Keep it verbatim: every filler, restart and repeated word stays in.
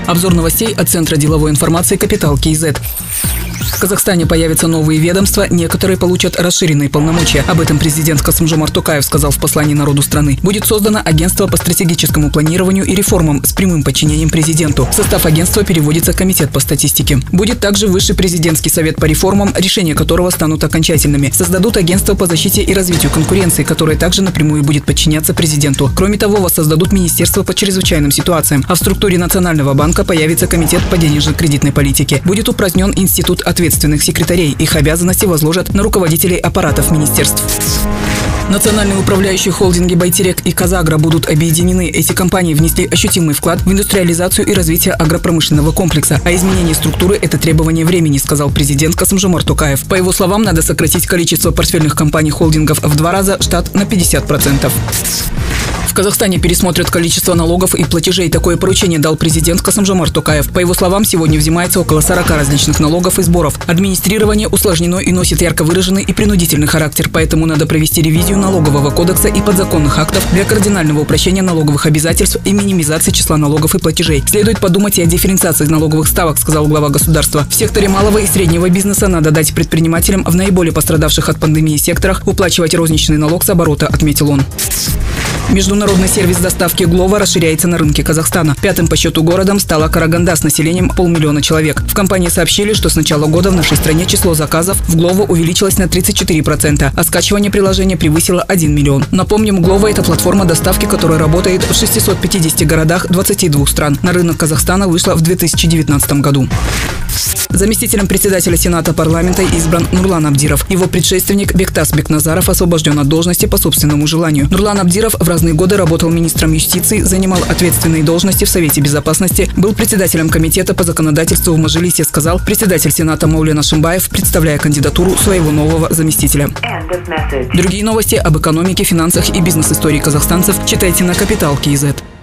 Обзор новостей от Центра деловой информации «Капитал КИЗ». В Казахстане появятся новые ведомства, некоторые получат расширенные полномочия. Об этом президент Касым-Жомарт Токаев сказал в послании народу страны. Будет создано агентство по стратегическому планированию и реформам с прямым подчинением президенту. В состав агентства переводится комитет по статистике. Будет также Высший президентский совет по реформам, решения которого станут окончательными. Создадут агентство по защите и развитию конкуренции, которое также напрямую будет подчиняться президенту. Кроме того, воссоздадут министерство по чрезвычайным ситуациям. А в структуре Национального банка появится комитет по денежно-кредитной политике. Будет упразднен институт ответственных секретарей. Их обязанности возложат на руководителей аппаратов министерств. Национальные управляющие холдинги «Байтерек» и «Казагро» будут объединены. Эти компании внесли ощутимый вклад в индустриализацию и развитие агропромышленного комплекса. А изменение структуры – это требование времени, сказал президент Касым-Жомарт Токаев. По его словам, надо сократить количество портфельных компаний холдингов в два раза, штат на пятьдесят процентов. В Казахстане пересмотрят количество налогов и платежей. Такое поручение дал президент Касым-Жомарт Токаев. По его словам, сегодня взимается около сорока различных налогов и сборов. Администрирование усложнено и носит ярко выраженный и принудительный характер, поэтому надо провести ревизию налогового кодекса и подзаконных актов для кардинального упрощения налоговых обязательств и минимизации числа налогов и платежей. Следует подумать и о дифференциации налоговых ставок, сказал глава государства. В секторе малого и среднего бизнеса надо дать предпринимателям в наиболее пострадавших от пандемии секторах уплачивать розничный налог с оборота, отметил он. Международный сервис доставки Глова расширяется на рынке Казахстана. Пятым по счету городом стала Караганда с населением полмиллиона человек. В компании сообщили, что с начала года в нашей стране число заказов в Глова увеличилось на тридцать четыре процента, а скачивание приложения превысило один миллион. Напомним, Глова – это платформа доставки, которая работает в шестистах пятидесяти городах двадцати двух стран. На рынок Казахстана вышла в две тысячи девятнадцатом году. Заместителем председателя Сената парламента избран Нурлан Абдиров. Его предшественник Бектас Бекназаров освобожден от должности по собственному желанию. Нурлан Абдиров в разные годы работал министром юстиции, занимал ответственные должности в Совете безопасности, был председателем комитета по законодательству в Мажилисе, сказал председатель Сената Маулен Ашимбаев, представляя кандидатуру своего нового заместителя. Другие новости об экономике, финансах и бизнес-истории казахстанцев читайте на Капитал КИЗ.